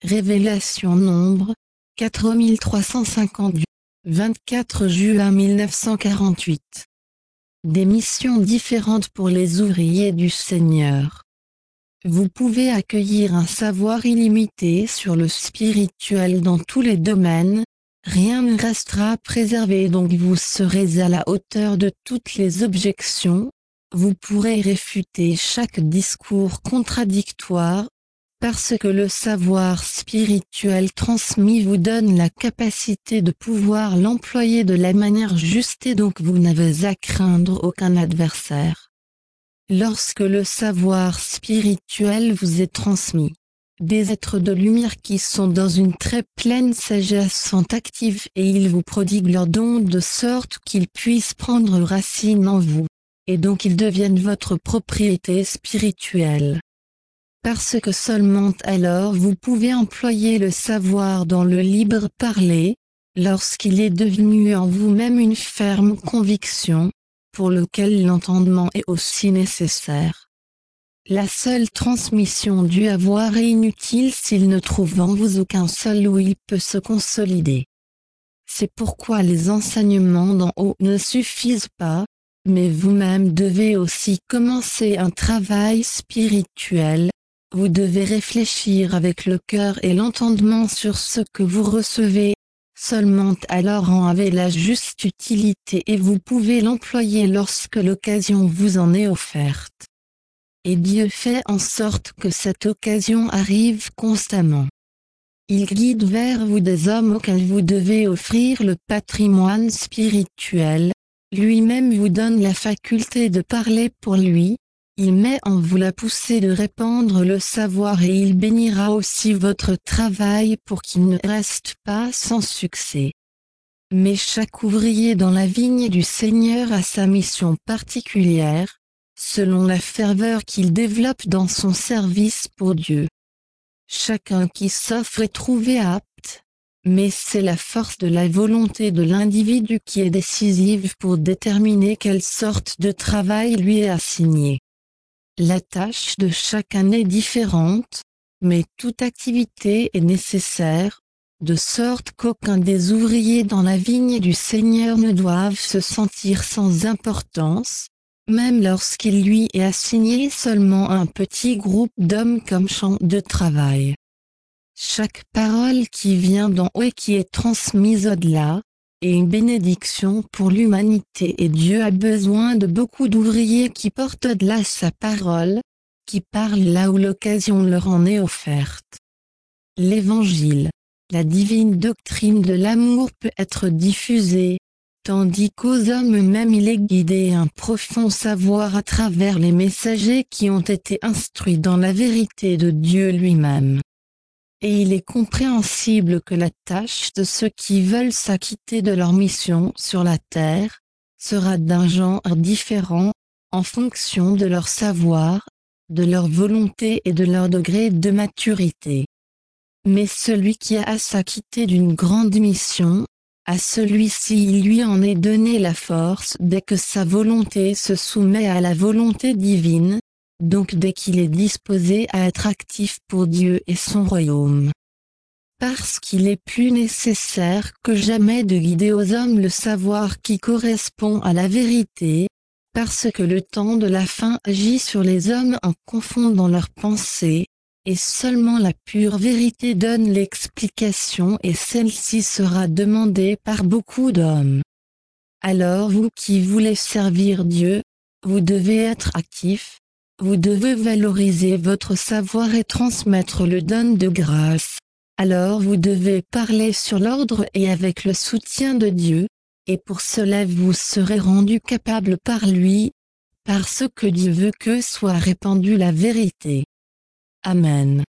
Révélation Nombre, 4350 24 juin 1948. Des missions différentes pour les ouvriers du Seigneur. Vous pouvez accueillir un savoir illimité sur le spirituel dans tous les domaines, rien ne restera préservé donc vous serez à la hauteur de toutes les objections, vous pourrez réfuter chaque discours contradictoire, parce que le savoir spirituel transmis vous donne la capacité de pouvoir l'employer de la manière juste et donc vous n'avez à craindre aucun adversaire. Lorsque le savoir spirituel vous est transmis, des êtres de lumière qui sont dans une très pleine sagesse sont actifs et ils vous prodiguent leurs dons de sorte qu'ils puissent prendre racine en vous, et donc ils deviennent votre propriété spirituelle. Parce que seulement alors vous pouvez employer le savoir dans le libre parler, lorsqu'il est devenu en vous-même une ferme conviction, pour lequel l'entendement est aussi nécessaire. La seule transmission du avoir est inutile s'il ne trouve en vous aucun seul où il peut se consolider. C'est pourquoi les enseignements d'en haut ne suffisent pas, mais vous-même devez aussi commencer un travail spirituel. Vous devez réfléchir avec le cœur et l'entendement sur ce que vous recevez, seulement alors en avez la juste utilité et vous pouvez l'employer lorsque l'occasion vous en est offerte. Et Dieu fait en sorte que cette occasion arrive constamment. Il guide vers vous des hommes auxquels vous devez offrir le patrimoine spirituel, lui-même vous donne la faculté de parler pour lui. Il met en vous la poussée de répandre le savoir et il bénira aussi votre travail pour qu'il ne reste pas sans succès. Mais chaque ouvrier dans la vigne du Seigneur a sa mission particulière, selon la ferveur qu'il développe dans son service pour Dieu. Chacun qui s'offre est trouvé apte, mais c'est la force de la volonté de l'individu qui est décisive pour déterminer quelle sorte de travail lui est assigné. La tâche de chacun est différente, mais toute activité est nécessaire, de sorte qu'aucun des ouvriers dans la vigne du Seigneur ne doive se sentir sans importance, même lorsqu'il lui est assigné seulement un petit groupe d'hommes comme champ de travail. Chaque parole qui vient d'en haut et qui est transmise au-delà, est une bénédiction pour l'humanité et Dieu a besoin de beaucoup d'ouvriers qui portent au-delà sa parole, qui parlent là où l'occasion leur en est offerte. L'Évangile, la divine doctrine de l'amour peut être diffusée, tandis qu'aux hommes eux-mêmes il est guidé un profond savoir à travers les messagers qui ont été instruits dans la vérité de Dieu lui-même. Et il est compréhensible que la tâche de ceux qui veulent s'acquitter de leur mission sur la terre, sera d'un genre différent, en fonction de leur savoir, de leur volonté et de leur degré de maturité. Mais celui qui a à s'acquitter d'une grande mission, à celui-ci il lui en est donné la force dès que sa volonté se soumet à la volonté divine, donc dès qu'il est disposé à être actif pour Dieu et son royaume. Parce qu'il est plus nécessaire que jamais de guider aux hommes le savoir qui correspond à la vérité, parce que le temps de la fin agit sur les hommes en confondant leurs pensées, et seulement la pure vérité donne l'explication et celle-ci sera demandée par beaucoup d'hommes. Alors vous qui voulez servir Dieu, vous devez être actifs, vous devez valoriser votre savoir et transmettre le don de grâce. Alors vous devez parler sur l'ordre et avec le soutien de Dieu, et pour cela vous serez rendu capable par lui, parce que Dieu veut que soit répandue la vérité. Amen.